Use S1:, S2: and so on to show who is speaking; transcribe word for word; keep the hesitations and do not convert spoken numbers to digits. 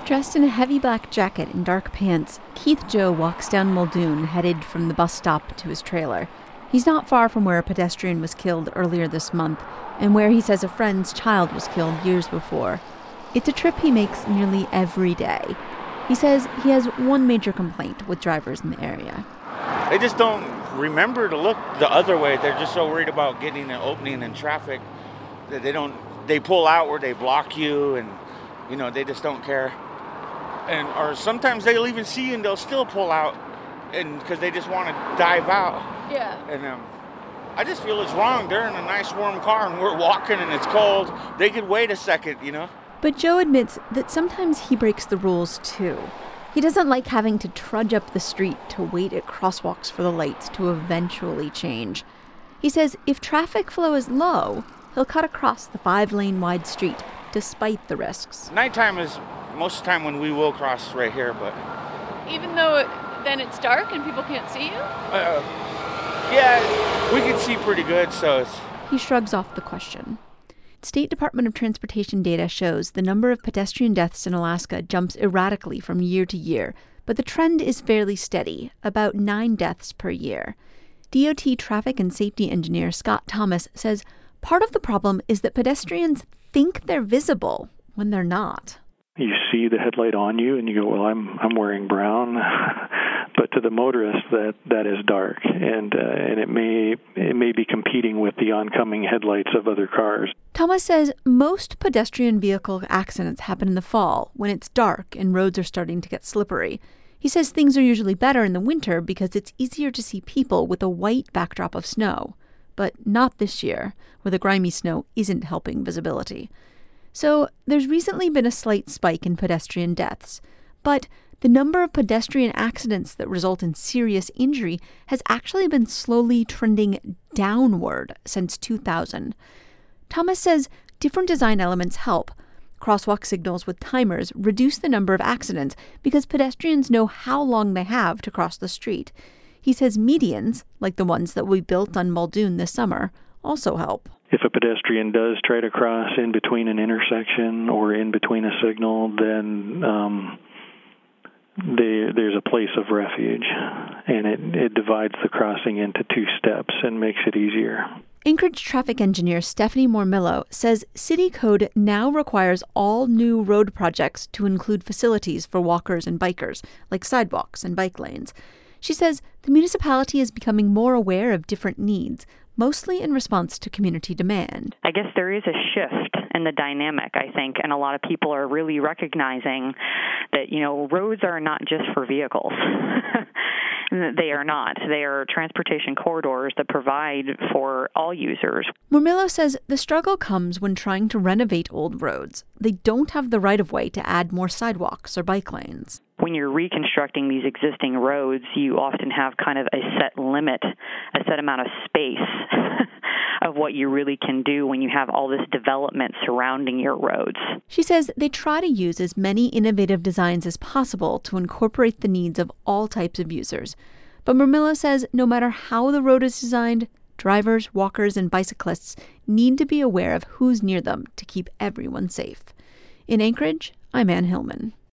S1: Dressed in a heavy black jacket and dark pants, Keith Joe walks down Muldoon, headed from the bus stop to his trailer. He's not far from where a pedestrian was killed earlier this month, and where he says a friend's child was killed years before. It's a trip he makes nearly every day. He says he has one major complaint with drivers in the area.
S2: They just don't remember to look the other way. They're just so worried about getting an opening in traffic that they don't, they pull out where they block you, and, you know, they just don't care. And or sometimes they'll even see you and they'll still pull out, and because they just want to dive out.
S1: Yeah.
S2: And um, I just feel it's wrong. They're in a nice warm car and we're walking and it's cold. They could wait a second, you know.
S1: But Joe admits that sometimes he breaks the rules too. He doesn't like having to trudge up the street to wait at crosswalks for the lights to eventually change. He says if traffic flow is low, he'll cut across the five-lane wide street despite the risks.
S2: Nighttime is most of the time when we will cross right here, but...
S3: Even though it, then it's dark and people can't see you?
S2: Uh, yeah, we can see pretty good, so it's...
S1: He shrugs off the question. State Department of Transportation data shows the number of pedestrian deaths in Alaska jumps erratically from year to year, but the trend is fairly steady, about nine deaths per year. D O T traffic and safety engineer Scott Thomas says part of the problem is that pedestrians think they're visible when they're not.
S4: You see the headlight on you and you go, well, I'm I'm wearing brown. But to the motorist, that, that is dark, and uh, and it may it may be competing with the oncoming headlights of other cars.
S1: Thomas says most pedestrian vehicle accidents happen in the fall when it's dark and roads are starting to get slippery. He says things are usually better in the winter because it's easier to see people with a white backdrop of snow. But not this year, where the grimy snow isn't helping visibility. So there's recently been a slight spike in pedestrian deaths, but the number of pedestrian accidents that result in serious injury has actually been slowly trending downward since two thousand. Thomas says different design elements help. Crosswalk signals with timers reduce the number of accidents because pedestrians know how long they have to cross the street. He says medians, like the ones that we built on Muldoon this summer, also help.
S4: If a pedestrian does try to cross in between an intersection or in between a signal, then um, they, there's a place of refuge, and it, it divides the crossing into two steps and makes it easier.
S1: Anchorage traffic engineer Stephanie Mormillo says city code now requires all new road projects to include facilities for walkers and bikers, like sidewalks and bike lanes. She says the municipality is becoming more aware of different needs, mostly in response to community demand.
S5: I guess there is a shift in the dynamic, I think, and a lot of people are really recognizing that, you know, roads are not just for vehicles. They are not. They are transportation corridors that provide for all users.
S1: Mormillo says the struggle comes when trying to renovate old roads. They don't have the right-of-way to add more sidewalks or bike lanes.
S5: When you're reconstructing these existing roads, you often have kind of a set limit, a set amount of space of what you really can do when you have all this development surrounding your roads.
S1: She says they try to use as many innovative designs as possible to incorporate the needs of all types of users. But Mormillo says no matter how the road is designed, drivers, walkers, and bicyclists need to be aware of who's near them to keep everyone safe. In Anchorage, I'm Ann Hillman.